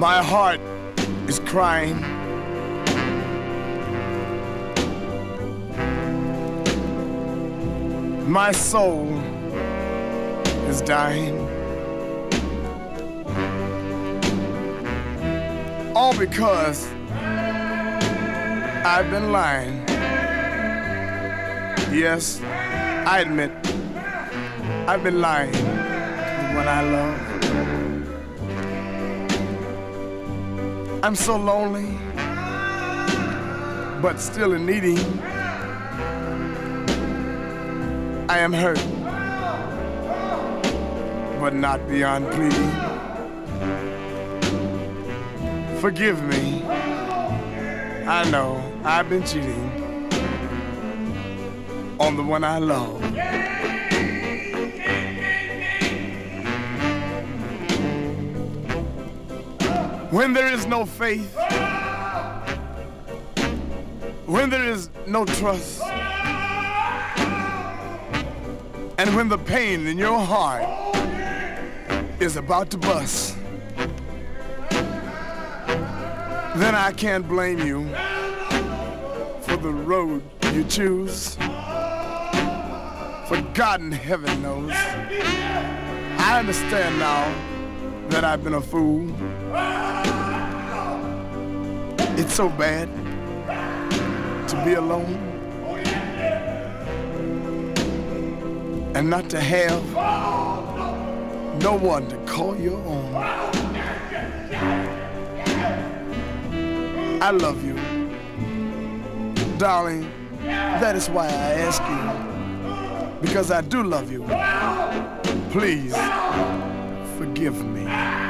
My heart is crying. My soul is dying. All because I've been lying. Yes, I admit I've been lying to the one I love. I'm so lonely, but still in needing. I am hurt, but not beyond pleading. Forgive me, I know I've been cheating on the one I love. When there is no faith, when there is no trust, and when the pain in your heart is about to bust, then I can't blame you for the road you choose. For God in heaven knows, I understand now that I've been a fool. It's so bad to be alone and not to have no one to call your own. I love you, darling. That is why I ask you, because I do love you. Please forgive me.